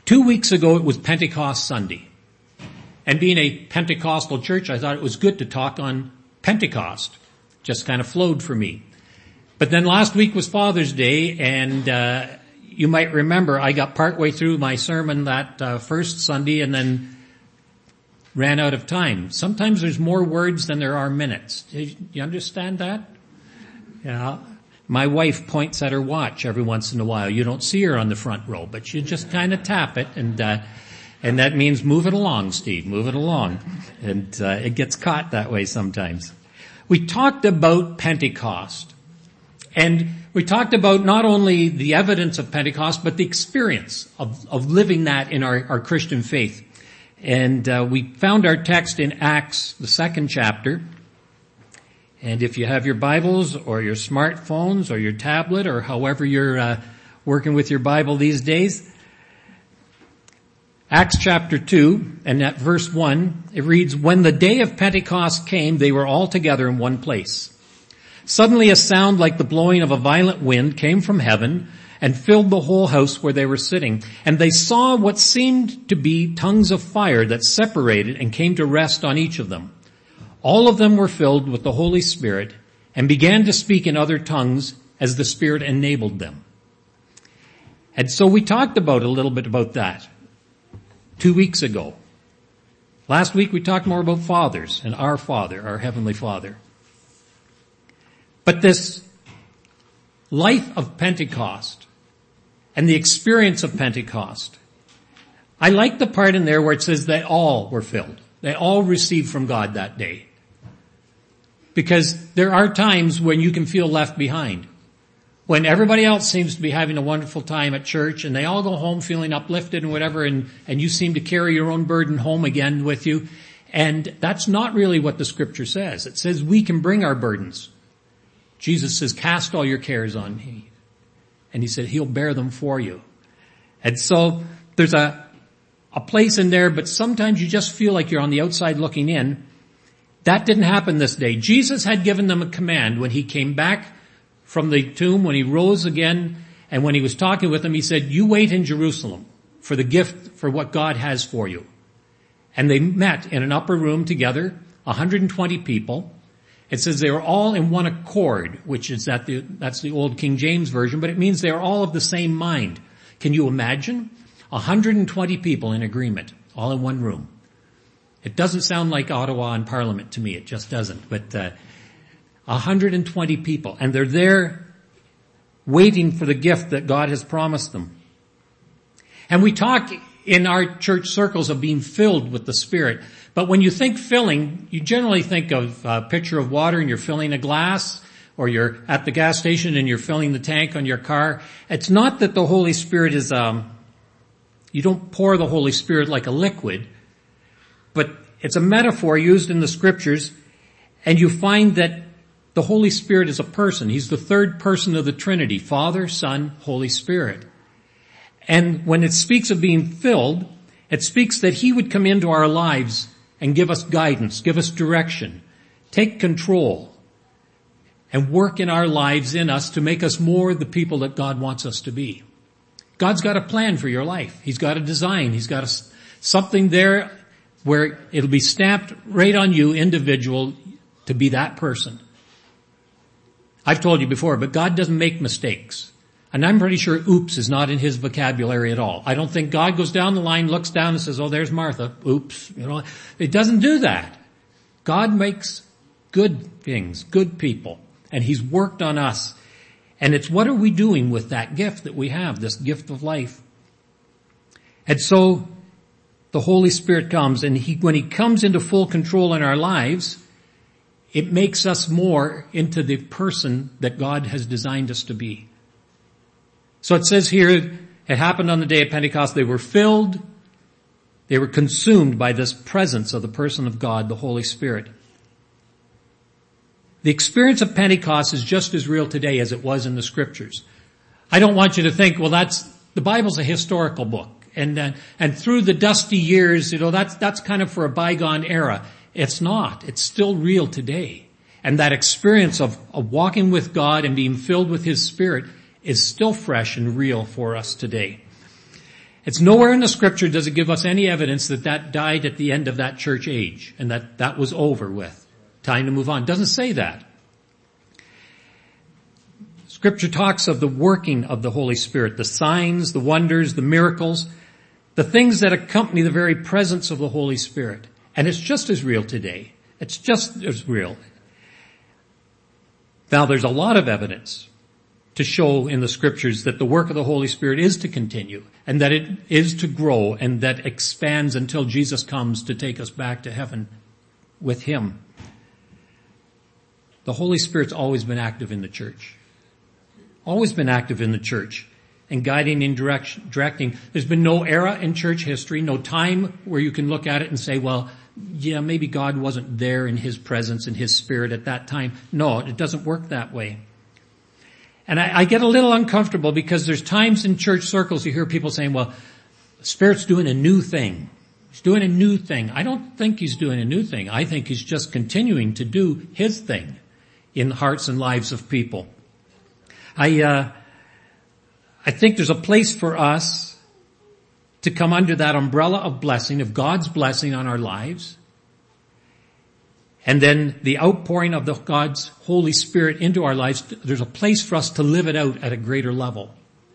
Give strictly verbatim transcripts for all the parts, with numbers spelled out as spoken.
Two weeks ago it was Pentecost Sunday. And being a Pentecostal church, I thought it was good to talk on Pentecost. Just kind of flowed for me. But then last week was Father's Day, and uh you might remember I got partway through my sermon that uh, first Sunday and then ran out of time. Sometimes there's more words than there are minutes. Do you understand that? Yeah. My wife points at her watch every once in a while. You don't see her on the front row, but you just kind of tap it, and uh and that means move it along, Steve, move it along. And uh, it gets caught that way sometimes. We talked about Pentecost. And we talked about not only the evidence of Pentecost, but the experience of, of living that in our, our Christian faith. And uh, we found our text in Acts, the second chapter. And if you have your Bibles or your smartphones or your tablet or however you're uh, working with your Bible these days, Acts chapter two, and at verse one, it reads, "When the day of Pentecost came, they were all together in one place. Suddenly a sound like the blowing of a violent wind came from heaven and filled the whole house where they were sitting. And they saw what seemed to be tongues of fire that separated and came to rest on each of them. All of them were filled with the Holy Spirit and began to speak in other tongues as the Spirit enabled them." And so we talked about a little bit about that two weeks ago. Last week we talked more about fathers and our Father, our Heavenly Father. But this life of Pentecost and the experience of Pentecost, I like the part in there where it says they all were filled. They all received from God that day. Because there are times when you can feel left behind. When everybody else seems to be having a wonderful time at church and they all go home feeling uplifted and whatever, and, and you seem to carry your own burden home again with you. And that's not really what the scripture says. It says we can bring our burdens. Jesus says, "Cast all your cares on me." And he said, he'll bear them for you. And so there's a, a place in there, but sometimes you just feel like you're on the outside looking in. That didn't happen this day. Jesus had given them a command when he came back from the tomb, when he rose again, and when he was talking with them, he said, "You wait in Jerusalem for the gift for what God has for you." And they met in an upper room together, one hundred twenty people. It says they were all in one accord, which is that the, that's the old King James Version, but it means they are all of the same mind. Can you imagine? one hundred twenty people in agreement, all in one room. It doesn't sound like Ottawa and Parliament to me, it just doesn't, but uh, one hundred twenty people, and they're there waiting for the gift that God has promised them. And we talk in our church circles of being filled with the Spirit. But when you think filling, you generally think of a pitcher of water and you're filling a glass, or you're at the gas station and you're filling the tank on your car. It's not that the Holy Spirit is, um, you don't pour the Holy Spirit like a liquid, but it's a metaphor used in the scriptures, and you find that the Holy Spirit is a person. He's the third person of the Trinity, Father, Son, Holy Spirit. And when it speaks of being filled, it speaks that he would come into our lives and give us guidance, give us direction, take control, and work in our lives in us to make us more the people that God wants us to be. God's got a plan for your life. He's got a design. He's got a, something there where it'll be stamped right on you, individual, to be that person. I've told you before, but God doesn't make mistakes. And I'm pretty sure oops is not in his vocabulary at all. I don't think God goes down the line, looks down and says, "Oh, there's Martha. Oops." You know, it doesn't do that. God makes good things, good people, and he's worked on us. And it's what are we doing with that gift that we have, this gift of life? And so the Holy Spirit comes, and he, when he comes into full control in our lives, it makes us more into the person that God has designed us to be. So it says here, it happened on the day of Pentecost. They were filled, they were consumed by this presence of the person of God, the Holy Spirit. The experience of Pentecost is just as real today as it was in the scriptures. I don't want you to think, well, that's, the Bible's a historical book. And, uh, and through the dusty years, you know, that's, that's kind of for a bygone era. It's not. It's still real today. And that experience of, of walking with God and being filled with his Spirit is still fresh and real for us today. It's nowhere in the scripture does it give us any evidence that that died at the end of that church age and that that was over with. Time to move on. It doesn't say that. Scripture talks of the working of the Holy Spirit, the signs, the wonders, the miracles, the things that accompany the very presence of the Holy Spirit. And it's just as real today. It's just as real. Now there's a lot of evidence to show in the scriptures that the work of the Holy Spirit is to continue and that it is to grow and that expands until Jesus comes to take us back to heaven with Him. The Holy Spirit's always been active in the church. Always been active in the church and guiding and direction, directing. There's been no era in church history, no time where you can look at it and say, well, yeah, maybe God wasn't there in His presence and His Spirit at that time. No, it doesn't work that way. And I, I get a little uncomfortable because there's times in church circles you hear people saying, well, the Spirit's doing a new thing. He's doing a new thing. I don't think He's doing a new thing. I think He's just continuing to do His thing in the hearts and lives of people. I, uh, I think there's a place for us to come under that umbrella of blessing, of God's blessing on our lives. And then the outpouring of the God's Holy Spirit into our lives, there's a place for us to live it out at a greater level.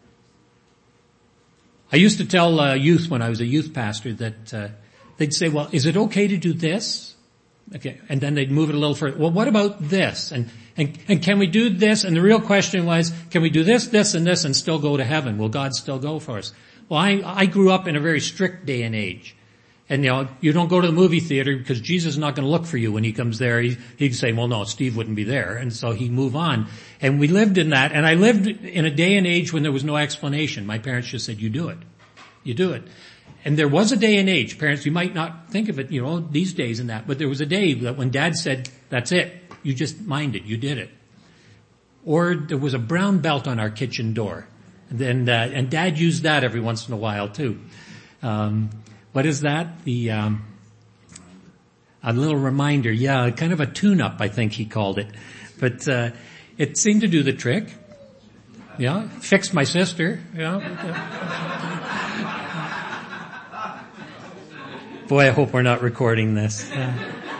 I used to tell uh, youth when I was a youth pastor that uh, they'd say, well, is it okay to do this? Okay, and then they'd move it a little further. Well, what about this? And And, and can we do this? And the real question was, can we do this, this, and this and still go to heaven? Will God still go for us? Well, I, I grew up in a very strict day and age. And, you know, you don't go to the movie theater because Jesus is not going to look for you when He comes there. He, he'd say, well, no, Steve wouldn't be there. And so he'd move on. And we lived in that. And I lived in a day and age when there was no explanation. My parents just said, you do it. You do it. And there was a day and age, parents, you might not think of it, you know, these days and that, but there was a day that when Dad said, that's it. You just mind it. You did it. Or there was a brown belt on our kitchen door. And then, uh, and Dad used that every once in a while too. Um, what is that? The, um, a little reminder. Yeah, kind of a tune-up, I think he called it. But, uh, it seemed to do the trick. Yeah. Fixed my sister. Yeah. Boy, I hope we're not recording this. Uh,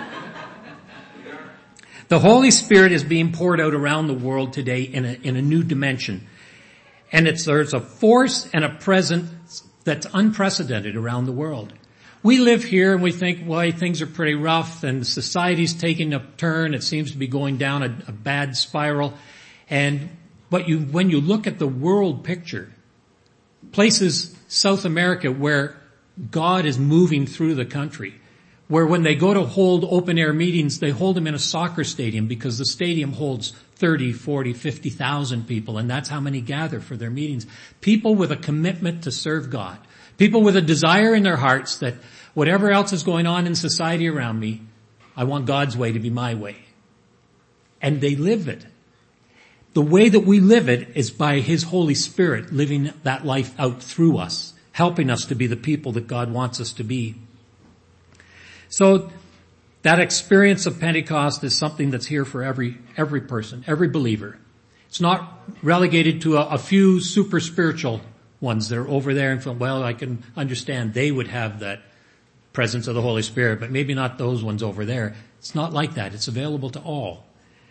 The Holy Spirit is being poured out around the world today in a, in a new dimension. And it's, there's a force and a presence that's unprecedented around the world. We live here and we think, well, things are pretty rough and society's taking a turn. It seems to be going down a, a bad spiral. And, but you, when you look at the world picture, places, South America, where God is moving through the country, where when they go to hold open-air meetings, they hold them in a soccer stadium because the stadium holds thirty, forty, fifty thousand people, and that's how many gather for their meetings. People with a commitment to serve God. People with a desire in their hearts that whatever else is going on in society around me, I want God's way to be my way. And they live it. The way that we live it is by His Holy Spirit living that life out through us, helping us to be the people that God wants us to be. So that experience of Pentecost is something that's here for every, every person, every believer. It's not relegated to a, a few super spiritual ones that are over there and feel, well, I can understand they would have that presence of the Holy Spirit, but maybe not those ones over there. It's not like that. It's available to all.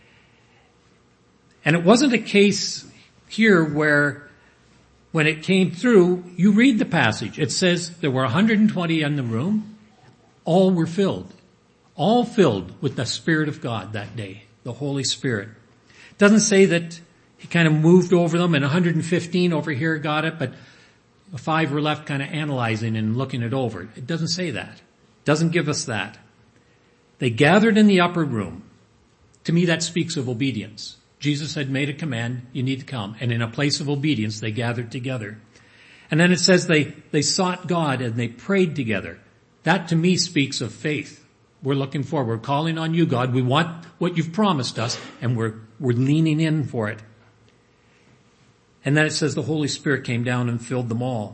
And it wasn't a case here where when it came through, you read the passage. It says there were one hundred twenty in the room. All were filled. All filled with the Spirit of God that day, the Holy Spirit. It doesn't say that He kind of moved over them and one hundred fifteen over here got it, but five were left kind of analyzing and looking it over. It doesn't say that. It doesn't give us that. They gathered in the upper room. To me, that speaks of obedience. Jesus had made a command, you need to come. And in a place of obedience, they gathered together. And then it says they, they sought God and they prayed together. That to me speaks of faith. We're looking forward. We're calling on you, God. We want what you've promised us, and we're, we're leaning in for it. And then it says the Holy Spirit came down and filled them all.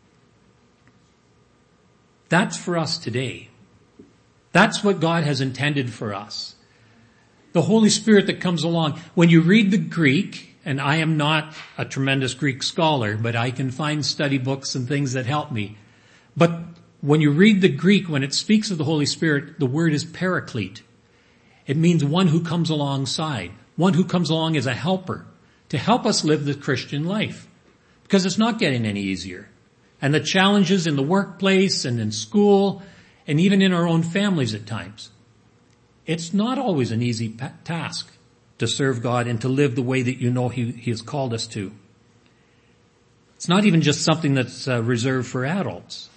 That's for us today. That's what God has intended for us. The Holy Spirit that comes along. When you read the Greek, And I am not a tremendous Greek scholar, but I can find study books and things that help me. But when you read the Greek, when it speaks of the Holy Spirit, the word is paraclete. It means one who comes alongside, one who comes along as a helper to help us live the Christian life. Because it's not getting any easier. And the challenges in the workplace and in school and even in our own families at times. It's not always an easy pa- task to serve God and to live the way that you know He, he has called us to. It's not even just something that's uh, reserved for adults.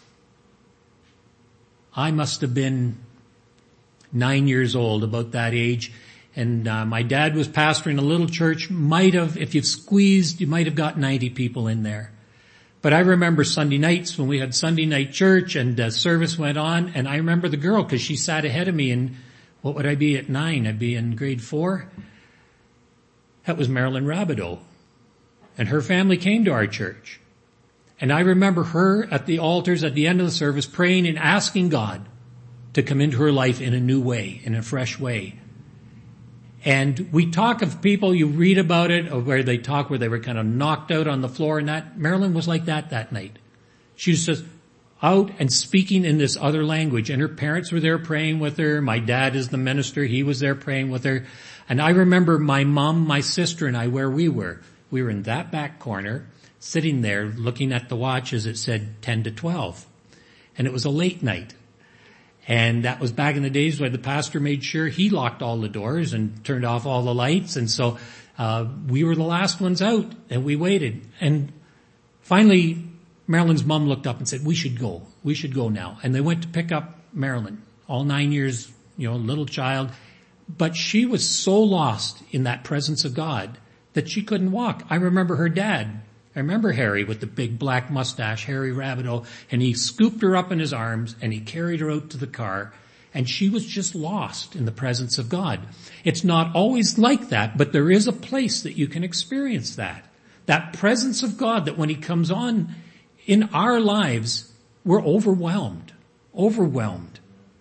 I must have been nine years old, about that age, and uh, my dad was pastoring a little church. Might have, if you've squeezed, you might have got ninety people in there. But I remember Sunday nights when we had Sunday night church and uh, service went on, and I remember the girl because she sat ahead of me, and what would I be at nine? I'd be in grade four. That was Marilyn Rabideau. And her family came to our church. And I remember her at the altars at the end of the service praying and asking God to come into her life in a new way, in a fresh way. And we talk of people, you read about it, of where they talk where they were kind of knocked out on the floor and that. Marilyn was like that that night. She was just out and speaking in this other language. And her parents were there praying with her. My dad is the minister. He was there praying with her. And I remember my mom, my sister, and I where we were. We were in that back corner, sitting there looking at the watch as it said ten to twelve. And it was a late night. And that was back in the days where the pastor made sure he locked all the doors and turned off all the lights. And so uh we were the last ones out, and we waited. And finally, Marilyn's mom looked up and said, we should go. We should go now. And they went to pick up Marilyn, all nine years, you know, little child. But she was so lost in that presence of God that she couldn't walk. I remember her dad. I remember Harry with the big black mustache, Harry Rabideau, and he scooped her up in his arms and he carried her out to the car, and she was just lost in the presence of God. It's not always like that, but there is a place that you can experience that. That presence of God that when He comes on in our lives, we're overwhelmed, overwhelmed.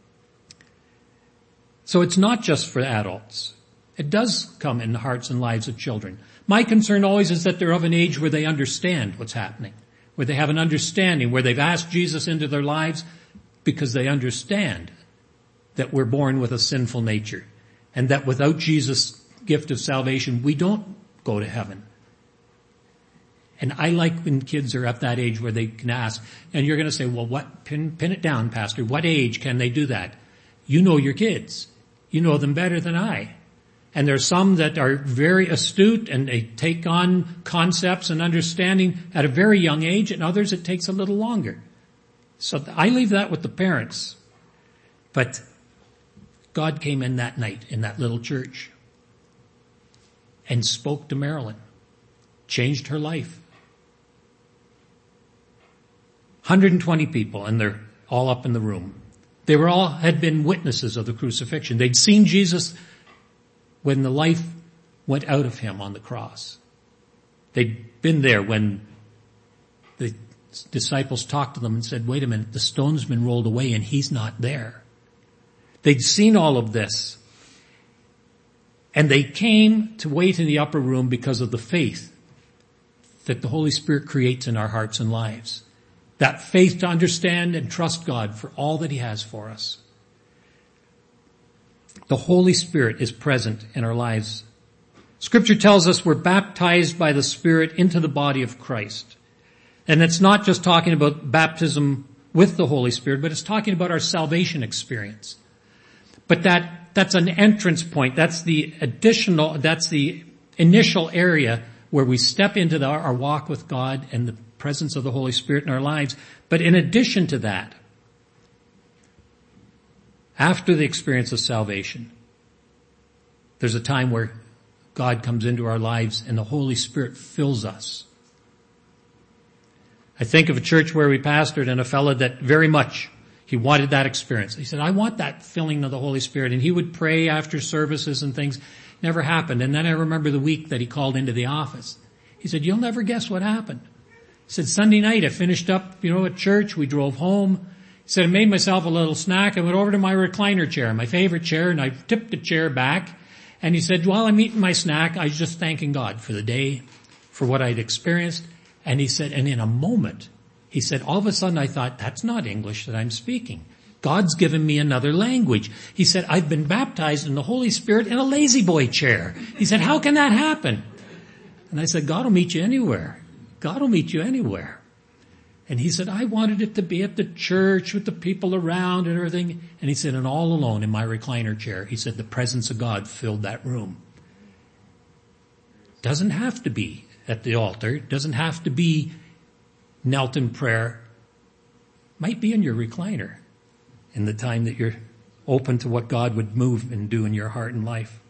So it's not just for adults. It does come in the hearts and lives of children. My concern always is that they're of an age where they understand what's happening, where they have an understanding, where they've asked Jesus into their lives because they understand that we're born with a sinful nature and that without Jesus' gift of salvation, we don't go to heaven. And I like when kids are at that age where they can ask, and you're going to say, well, what, pin, pin it down, Pastor. What age can they do that? You know your kids. You know them better than I. And there's some that are very astute and they take on concepts and understanding at a very young age, and others it takes a little longer. So I leave that with the parents. But God came in that night in that little church and spoke to Marilyn, changed her life. one hundred twenty people, and they're all up in the room. They were all, had been witnesses of the crucifixion. They'd seen Jesus when the life went out of Him on the cross. They'd been there when the disciples talked to them and said, wait a minute, the stone's been rolled away and He's not there. They'd seen all of this. And they came to wait in the upper room because of the faith that the Holy Spirit creates in our hearts and lives. That faith to understand and trust God for all that He has for us. The Holy Spirit is present in our lives. Scripture tells us we're baptized by the Spirit into the body of Christ. And it's not just talking about baptism with the Holy Spirit, but it's talking about our salvation experience. But that, that's an entrance point. That's the additional, that's the initial area where we step into the, our walk with God and the presence of the Holy Spirit in our lives. But in addition to that, after the experience of salvation, there's a time where God comes into our lives and the Holy Spirit fills us. I think of a church where we pastored and a fellow that very much, he wanted that experience. He said, I want that filling of the Holy Spirit. And he would pray after services and things. Never happened. And then I remember the week that he called into the office. He said, you'll never guess what happened. He said, Sunday night I finished up, you know, at church. We drove home. He said, I made myself a little snack. I went over to my recliner chair, my favorite chair, and I tipped the chair back. And he said, while I'm eating my snack, I was just thanking God for the day, for what I'd experienced. And he said, and in a moment, he said, all of a sudden I thought, that's not English that I'm speaking. God's given me another language. He said, I've been baptized in the Holy Spirit in a lazy boy chair. He said, how can that happen? And I said, God will meet you anywhere. God will meet you anywhere. And he said, I wanted it to be at the church with the people around and everything. And he said, and all alone in my recliner chair, he said, the presence of God filled that room. Doesn't have to be at the altar. Doesn't have to be knelt in prayer. Might be in your recliner in the time that you're open to what God would move and do in your heart and life.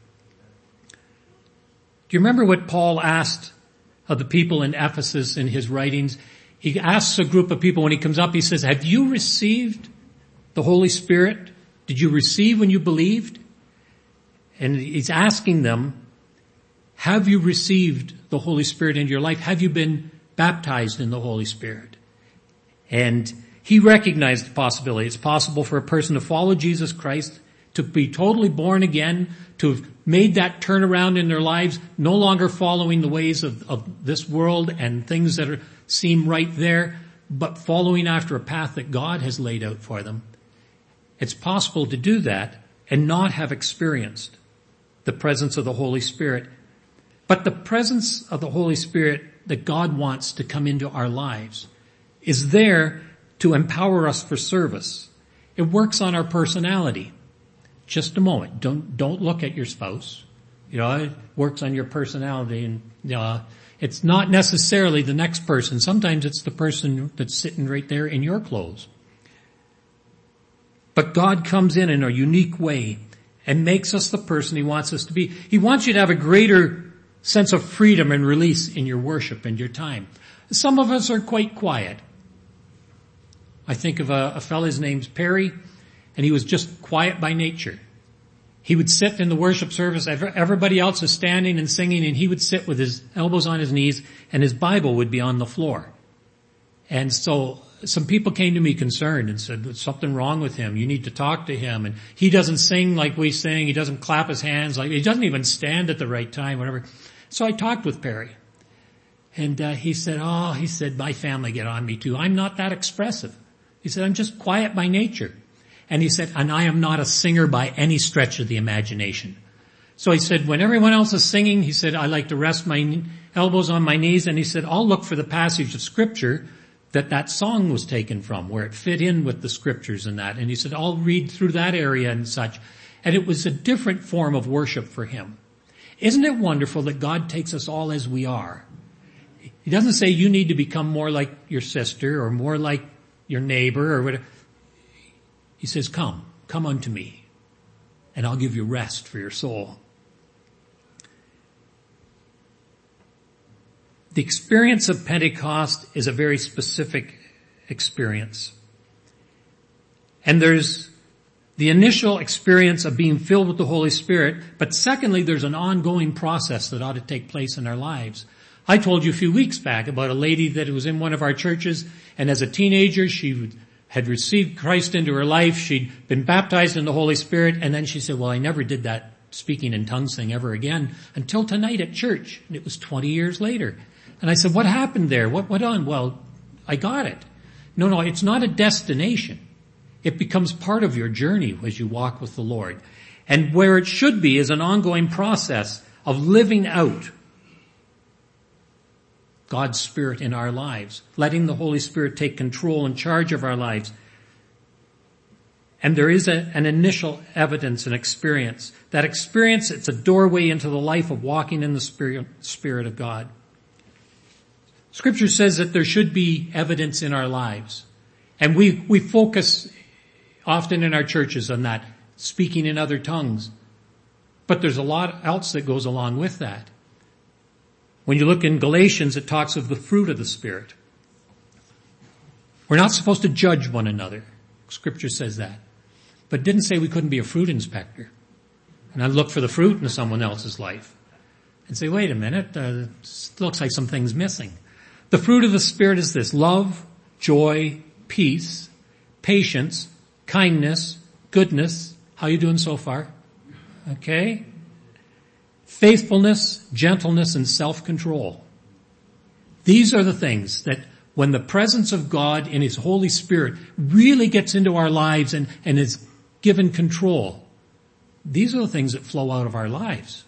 Do you remember what Paul asked of the people in Ephesus in his writings? He asks a group of people when he comes up, he says, have you received the Holy Spirit? Did you receive when you believed? And he's asking them, have you received the Holy Spirit into your life? Have you been baptized in the Holy Spirit? And he recognized the possibility. It's possible for a person to follow Jesus Christ, to be totally born again, to have made that turnaround in their lives, no longer following the ways of, of this world and things that are, seem right there, but following after a path that God has laid out for them. It's possible to do that and not have experienced the presence of the Holy Spirit. But the presence of the Holy Spirit that God wants to come into our lives is there to empower us for service. It works on our personality. Just a moment. Don't, don't look at your spouse. You know, it works on your personality, and, you know, it's not necessarily the next person. Sometimes it's the person that's sitting right there in your clothes. But God comes in in a unique way and makes us the person He wants us to be. He wants you to have a greater sense of freedom and release in your worship and your time. Some of us are quite quiet. I think of a, a fellow, his name's Perry, and he was just quiet by nature. He would sit in the worship service, everybody else is standing and singing, and he would sit with his elbows on his knees, and his Bible would be on the floor. And so some people came to me concerned and said, there's something wrong with him. You need to talk to him. And he doesn't sing like we sing. He doesn't clap his hands. Like he doesn't even stand at the right time, whatever. So I talked with Perry. And uh, he said, oh, he said, my family get on me too. I'm not that expressive. He said, I'm just quiet by nature. And he said, and I am not a singer by any stretch of the imagination. So he said, when everyone else is singing, he said, I like to rest my elbows on my knees. And he said, I'll look for the passage of scripture that that song was taken from, where it fit in with the scriptures and that. And he said, I'll read through that area and such. And it was a different form of worship for him. Isn't it wonderful that God takes us all as we are? He doesn't say you need to become more like your sister or more like your neighbor or whatever. He says, come, come unto me, and I'll give you rest for your soul. The experience of Pentecost is a very specific experience. And there's the initial experience of being filled with the Holy Spirit, but secondly, there's an ongoing process that ought to take place in our lives. I told you a few weeks back about a lady that was in one of our churches, and as a teenager, she had received Christ into her life. She'd been baptized in the Holy Spirit, and then she said, well, I never did that speaking in tongues thing ever again until tonight at church. And it was twenty years later. And I said, what happened there? What went on? Well, I got it. No, no, it's not a destination. It becomes part of your journey as you walk with the Lord. And where it should be is an ongoing process of living out God's Spirit in our lives, letting the Holy Spirit take control and charge of our lives. And there is a, an initial evidence and experience. That experience, it's a doorway into the life of walking in the Spirit, Spirit of God. Scripture says that there should be evidence in our lives. And we, we focus often in our churches on that, speaking in other tongues. But there's a lot else that goes along with that. When you look in Galatians, it talks of the fruit of the Spirit. We're not supposed to judge one another. Scripture says that. But it didn't say we couldn't be a fruit inspector. And I'd look for the fruit in someone else's life and say, wait a minute, uh, looks like something's missing. The fruit of the Spirit is this: love, joy, peace, patience, kindness, goodness. How you doing so far? Okay. faithfulness, gentleness, and self-control. These are the things that when the presence of God in His Holy Spirit really gets into our lives and, and is given control, these are the things that flow out of our lives.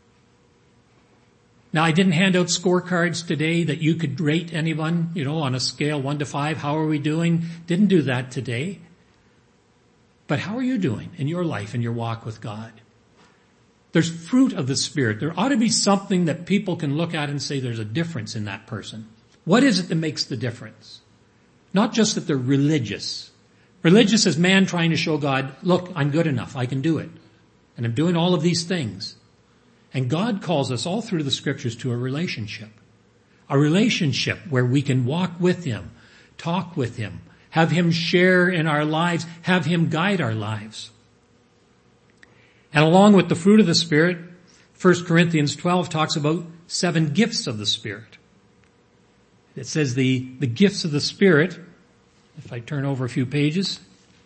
Now, I didn't hand out scorecards today that you could rate anyone, you know, on a scale one to five. How are we doing? Didn't do that today. But how are you doing in your life, in your walk with God? There's fruit of the Spirit. There ought to be something that people can look at and say there's a difference in that person. What is it that makes the difference? Not just that they're religious. Religious is man trying to show God, look, I'm good enough. I can do it. And I'm doing all of these things. And God calls us all through the Scriptures to a relationship. A relationship where we can walk with Him, talk with Him, have Him share in our lives, have Him guide our lives. And along with the fruit of the Spirit, First Corinthians twelve talks about seven gifts of the Spirit. It says the, the gifts of the Spirit, if I turn over a few pages,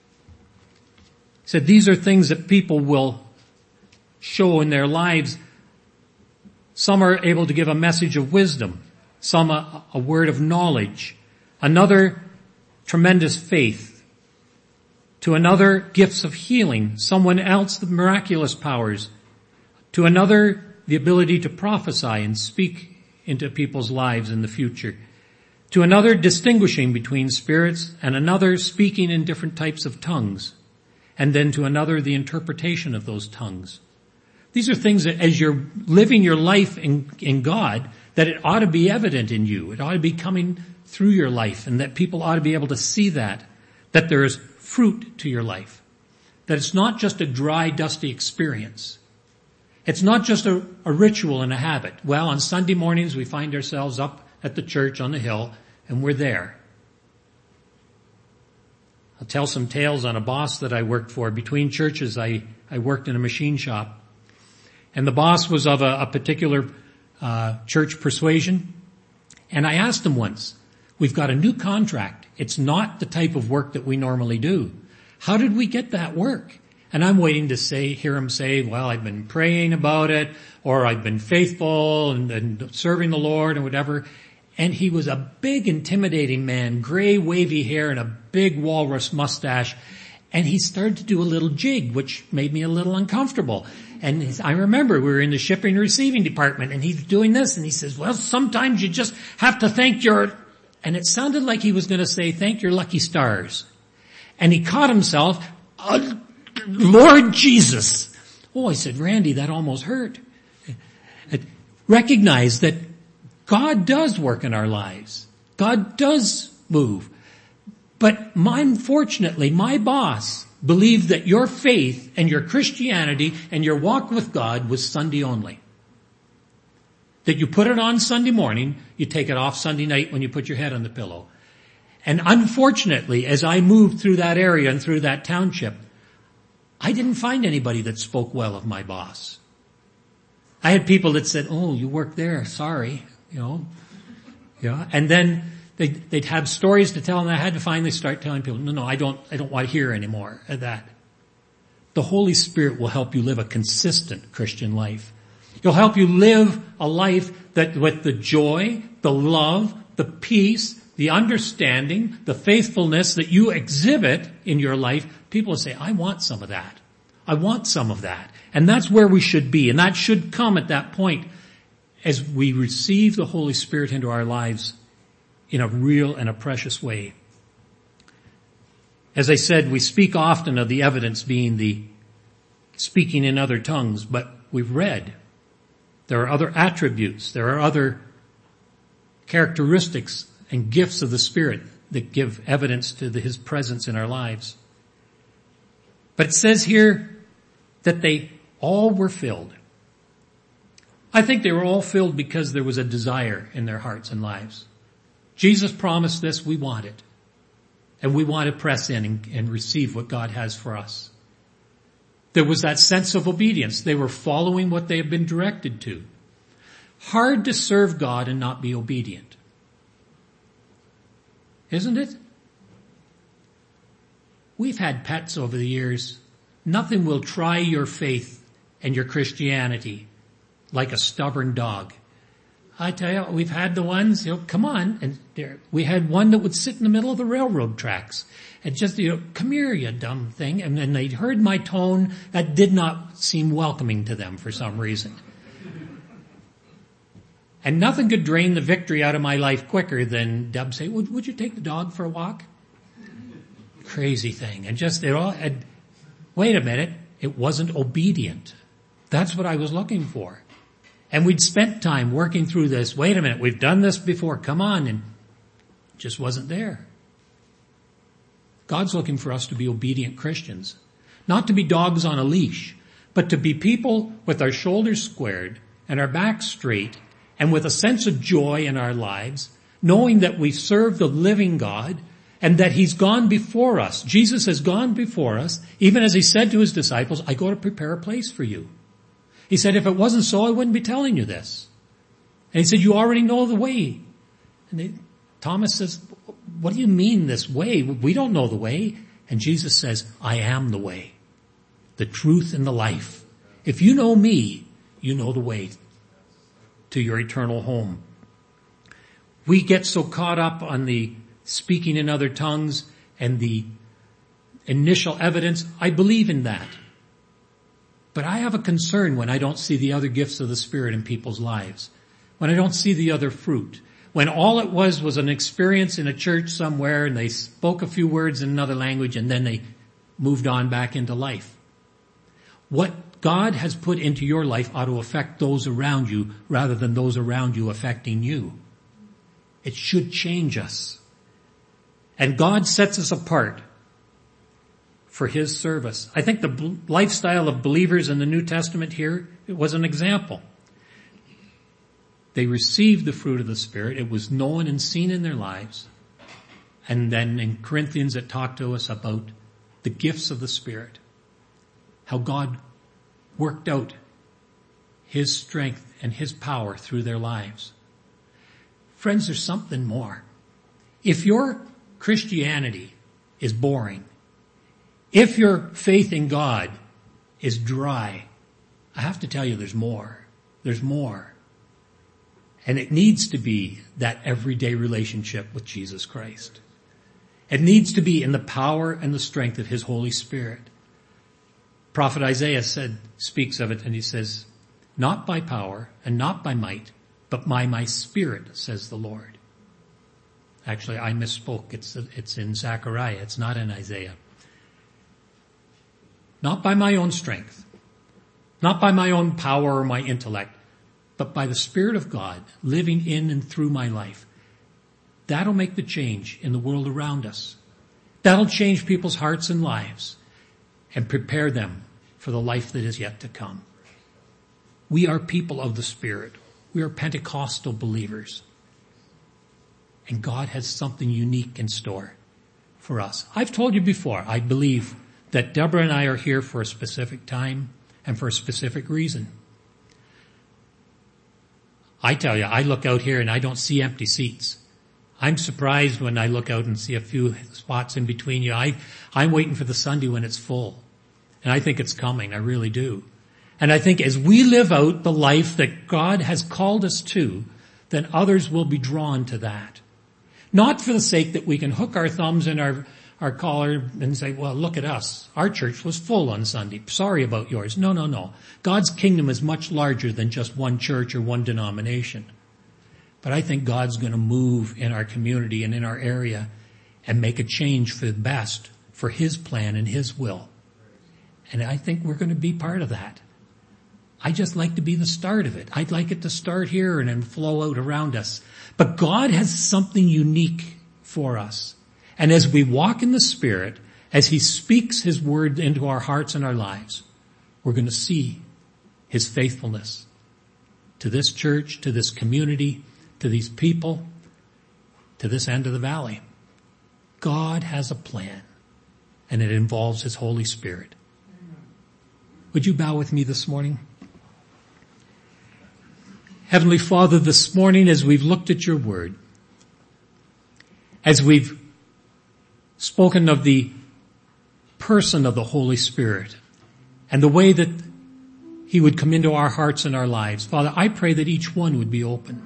it said these are things that people will show in their lives. Some are able to give a message of wisdom, some a, a word of knowledge, another tremendous faith, to another gifts of healing, someone else the miraculous powers, to another the ability to prophesy and speak into people's lives in the future, to another distinguishing between spirits, and another speaking in different types of tongues, and then to another the interpretation of those tongues. These are things that as you're living your life in, in God, that it ought to be evident in you. It ought to be coming through your life, and that people ought to be able to see that, that there is fruit to your life. That it's not just a dry, dusty experience. It's not just a, a ritual and a habit. Well, on Sunday mornings we find ourselves up at the church on the hill, and we're there. I'll tell some tales on a boss that I worked for. Between churches, I, I worked in a machine shop. And the boss was of a, a particular uh, church persuasion. And I asked him once, we've got a new contract. It's not the type of work that we normally do. How did we get that work? And I'm waiting to say, hear him say, well, I've been praying about it, or I've been faithful and, and serving the Lord and whatever. And he was a big, intimidating man, gray, wavy hair and a big walrus mustache. And he started to do a little jig, which made me a little uncomfortable. And I remember we were in the shipping and receiving department, and he's doing this, and he says, well, sometimes you just have to thank your, and it sounded like he was going to say, thank your lucky stars. And he caught himself, oh, Lord Jesus. Oh, I said, Randy, that almost hurt. Recognize that God does work in our lives. God does move. But my, unfortunately, my boss believed that your faith and your Christianity and your walk with God was Sunday only. That you put it on Sunday morning, you take it off Sunday night when you put your head on the pillow. And unfortunately, as I moved through that area and through that township, I didn't find anybody that spoke well of my boss. I had people that said, oh, you work there, sorry, you know. Yeah. And then they'd, they'd have stories to tell, and I had to finally start telling people, no, no, I don't, I don't want to hear anymore of that. The Holy Spirit will help you live a consistent Christian life. He'll help you live a life that with the joy, the love, the peace, the understanding, the faithfulness that you exhibit in your life, people will say, I want some of that. I want some of that. And that's where we should be. And that should come at that point as we receive the Holy Spirit into our lives in a real and a precious way. As I said, we speak often of the evidence being the speaking in other tongues, but we've read there are other attributes, there are other characteristics and gifts of the Spirit that give evidence to the, His presence in our lives. But it says here that they all were filled. I think they were all filled because there was a desire in their hearts and lives. Jesus promised this, we want it. And we want to press in and, and receive what God has for us. There was that sense of obedience. They were following what they had been directed to. Hard to serve God and not be obedient. Isn't it? We've had pets over the years. Nothing will try your faith and your Christianity like a stubborn dog. I tell you, we've had the ones, you know, come on. And there, we had one that would sit in the middle of the railroad tracks and just, you know, come here, you dumb thing. And then they heard my tone. That did not seem welcoming to them for some reason. And nothing could drain the victory out of my life quicker than Deb say, would, would you take the dog for a walk? Crazy thing. And just, it all, and wait a minute, it wasn't obedient. That's what I was looking for. And we'd spent time working through this. Wait a minute, we've done this before, come on, and it just wasn't there. God's looking for us to be obedient Christians. Not to be dogs on a leash, but to be people with our shoulders squared and our backs straight and with a sense of joy in our lives, knowing that we serve the living God and that He's gone before us. Jesus has gone before us, even as He said to His disciples, I go to prepare a place for you. He said, if it wasn't so, I wouldn't be telling you this. And He said, you already know the way. And they, Thomas says, what do you mean this way? We don't know the way. And Jesus says, I am the way, the truth, and the life. If you know me, you know the way to your eternal home. We get so caught up on the speaking in other tongues and the initial evidence. I believe in that. But I have a concern when I don't see the other gifts of the Spirit in people's lives. When I don't see the other fruit. When all it was was an experience in a church somewhere and they spoke a few words in another language and then they moved on back into life. What God has put into your life ought to affect those around you rather than those around you affecting you. It should change us. And God sets us apart for His service. I think the lifestyle of believers in the New Testament here, it was an example. They received the fruit of the Spirit. It was known and seen in their lives. And then in Corinthians it talked to us about the gifts of the Spirit. How God worked out His strength and His power through their lives. Friends, there's something more. If your Christianity is boring, if your faith in God is dry, I have to tell you there's more. There's more. And it needs to be that everyday relationship with Jesus Christ. It needs to be in the power and the strength of His Holy Spirit. Prophet Isaiah said, speaks of it, and he says, not by power and not by might, but by my Spirit, says the Lord. Actually, I misspoke. It's, it's in Zechariah. It's not in Isaiah. Not by my own strength, not by my own power or my intellect, but by the Spirit of God living in and through my life. That'll make the change in the world around us. That'll change people's hearts and lives and prepare them for the life that is yet to come. We are people of the Spirit. We are Pentecostal believers. And God has something unique in store for us. I've told you before, I believe that Deborah and I are here for a specific time and for a specific reason. I tell you, I look out here and I don't see empty seats. I'm surprised when I look out and see a few spots in between you. I, I'm waiting for the Sunday when it's full. And I think it's coming. I really do. And I think as we live out the life that God has called us to, then others will be drawn to that. Not for the sake that we can hook our thumbs in our our collar and say, well, look at us. Our church was full on Sunday. Sorry about yours. No, no, no. God's kingdom is much larger than just one church or one denomination. But I think God's going to move in our community and in our area and make a change for the best, for His plan and His will. And I think we're going to be part of that. I just like to be the start of it. I'd like it to start here and then flow out around us. But God has something unique for us. And as we walk in the Spirit, as He speaks His word into our hearts and our lives, we're going to see His faithfulness to this church, to this community, to these people, to this end of the valley. God has a plan, and it involves His Holy Spirit. Would you bow with me this morning? Heavenly Father, this morning as we've looked at your word, as we've spoken of the person of the Holy Spirit and the way that He would come into our hearts and our lives. Father, I pray that each one would be open.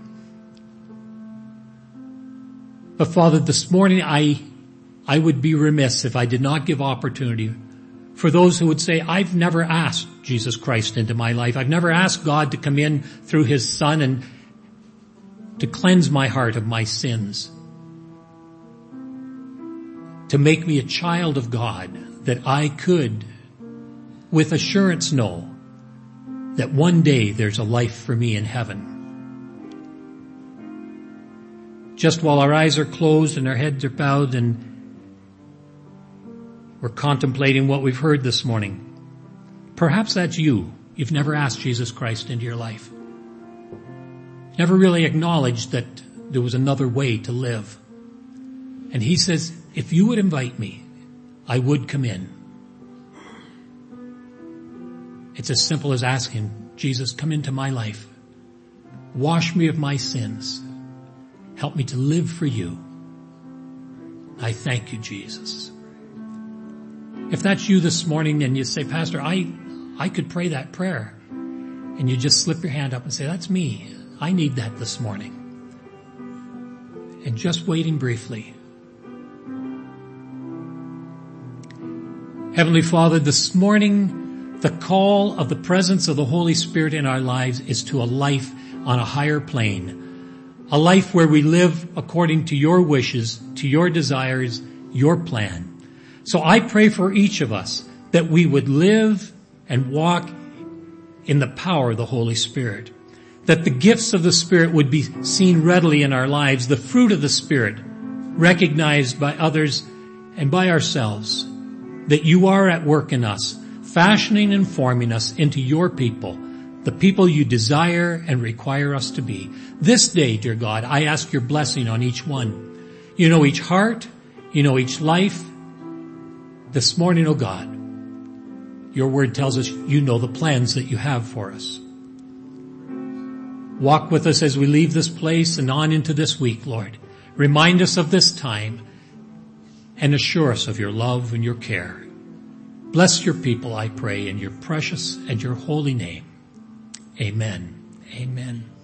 But Father, this morning I, I would be remiss if I did not give opportunity for those who would say, I've never asked Jesus Christ into my life. I've never asked God to come in through His Son and to cleanse my heart of my sins, to make me a child of God, that I could with assurance know that one day there's a life for me in heaven. Just while our eyes are closed and our heads are bowed and we're contemplating what we've heard this morning, perhaps that's you. You've never asked Jesus Christ into your life. Never really acknowledged that there was another way to live. And He says, if you would invite me, I would come in. It's as simple as asking, Jesus, come into my life. Wash me of my sins. Help me to live for you. I thank you, Jesus. If that's you this morning and you say, Pastor, I, I could pray that prayer. And you just slip your hand up and say, that's me. I need that this morning. And just waiting briefly. Heavenly Father, this morning, the call of the presence of the Holy Spirit in our lives is to a life on a higher plane. A life where we live according to your wishes, to your desires, your plan. So I pray for each of us that we would live and walk in the power of the Holy Spirit. That the gifts of the Spirit would be seen readily in our lives, the fruit of the Spirit recognized by others and by ourselves. That you are at work in us, fashioning and forming us into your people, the people you desire and require us to be. This day, dear God, I ask your blessing on each one. You know each heart, you know each life. This morning, oh God, your word tells us you know the plans that you have for us. Walk with us as we leave this place and on into this week, Lord. Remind us of this time and assure us of your love and your care. Bless your people, I pray, in your precious and your holy name. Amen. Amen.